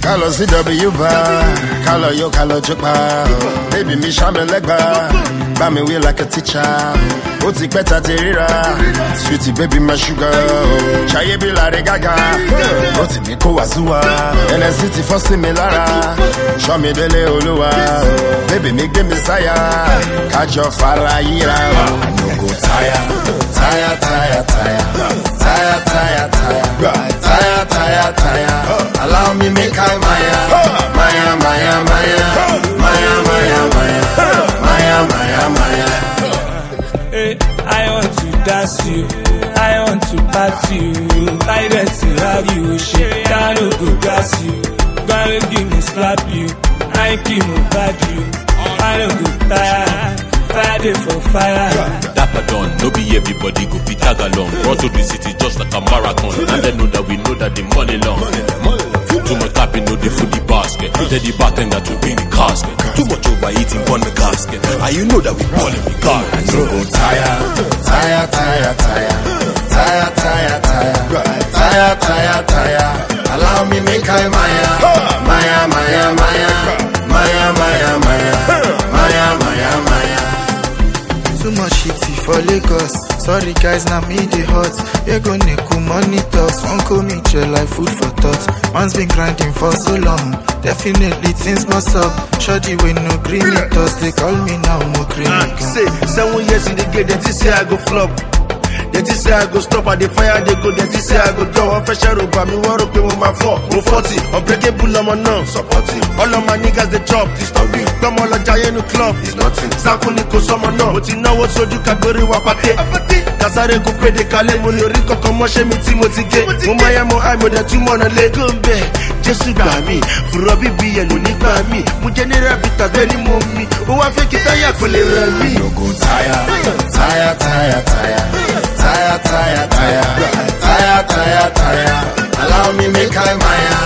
Kalo CW bar, kalo yo, kalo jokba. Baby me shame legba, ba me way like a teacher. Oti better terira, sweetie baby my sugar. Chaye be la gaga, oti me ko wazua. NSCT for similara, show me dele oluwa. Baby me give me saya, catch your fire ira. I no go tire, tire, tire, tire, tire, tire, tire, tire, tire, tire. Allow me make I Maya, Maya, Maya, Maya, Maya, Maya, Maya, Maya, Maya, Maya. Hey, I want to dance you, I want to party you. I want to have you, shake down, no go gas you. Gonna give me slap you, I keep me bad you. I don't go tired. Friday for fire. Dapper done, no be everybody go be tag along. Run to the city just like a marathon. And they know that we know that the money long. Too much tapping, no the fully basket. Tell the bartender to bring the casket. Too much overeating on the casket. And you know that we ball in the car. I no go tire, tire, tire, tire, tire, tire, tire, tire, tire, tire. Allow me make I Maya, Maya, Maya, Maya, Maya, Maya, Maya, Maya, Maya, Maya. Too much shitty for Lagos. Sorry guys, now me the hot. You gonna cool money talks. Won't call me chill like food for thought. Man's been grinding for so long. Definitely things must up. Shorty with no green toss. They call me now more green. Say 7 years in the game, they just say I go flop. They just say I go stop at the fire, they go, they just say I go down. I'm fresh out of me, want to pay with my 4. I'm 40, unbreakable, I'm on now. Supporting all of my niggas, they chop. This not me, come all a giant no club. It's nothing. Sakuni ko someone now. But you know what, so you can go to Wapate. Kasare go pay the Kale, Moni Rico, come on, she me Timothy Gay. Mumaya mo, I'm with the 2 months and let go back. Just to buy me, for Robbie B and Unique by me. Mujanera Vita, very mommy. Who I fake it, I have me. No go tire, tire, tire, tire. Tire, tire, tire, tire, tire, tire. Allow me make I Maya,